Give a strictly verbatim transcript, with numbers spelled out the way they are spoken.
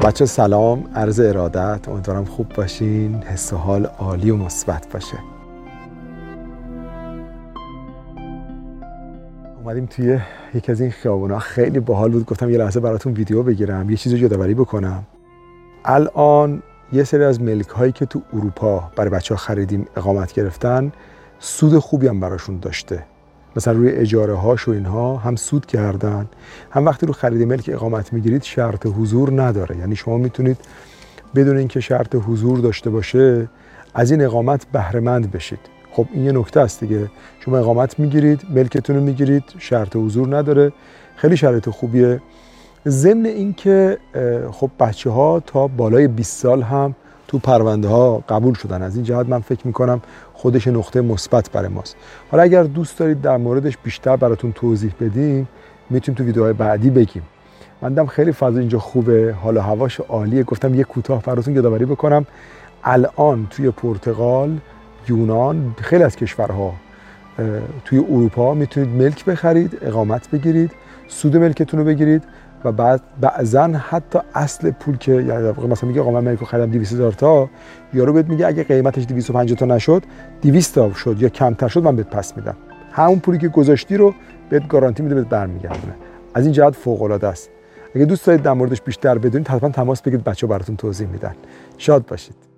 بچه سلام، عرض ارادت. امیدوارم خوب باشین، حس و حال عالی و مثبت باشه. اومدیم توی یکی از این خیابونا، خیلی باحال بود. گفتم یه لحظه براتون ویدیو بگیرم، یه چیزو یادآوری بکنم. الان یه سری از ملک هایی که تو اروپا برای بچه‌ها خریدیم اقامت گرفتن، سود خوبی هم براشون داشته. مثلا روی اجاره هاش و اینها هم سود کردن، هم وقتی رو خرید ملک اقامت میگیرید شرط حضور نداره. یعنی شما میتونید بدون اینکه شرط حضور داشته باشه از این اقامت بهره مند بشید. خب این یه نکته است دیگه. شما اقامت میگیرید، ملکتون رو میگیرید، شرط حضور نداره، خیلی شرط خوبیه. ضمن اینکه خب بچه‌ها تا بالای بیست سال هم تو پرونده ها قبول شدن. از این جهت من فکر میکنم خودش نقطه مثبت برای ماست. حالا اگر دوست دارید در موردش بیشتر براتون توضیح بدیم، میتونیم تو ویدیوهای بعدی بگیم. من دیدم خیلی فضا اینجا خوبه، حال و هواش عالیه، گفتم یه کوتاه براتون یادآوری بکنم. الان توی پرتغال، یونان، خیلی از کشورها توی اروپا میتونید ملک بخرید، اقامت بگیرید، سود ملکتون رو بگیرید و بعد بعضا حتی اصل پول که یعنی مثلا میگه آقا من ملک رو خریدم دویست هزار تا، یارو بهت میگه اگه قیمتش دویست و پنجاه تا نشد، دویست تا شد یا کمتر شد، من بهت پس میدم. همون پولی که گذاشتی رو بهت گارانتی میده، بهت برمیگردونه. از این جهت فوق العاده است. اگه دوست دارید در موردش بیشتر بدونید، حتما تماس بگیرید، بچه‌ها براتون توضیح میدن. شاد باشید.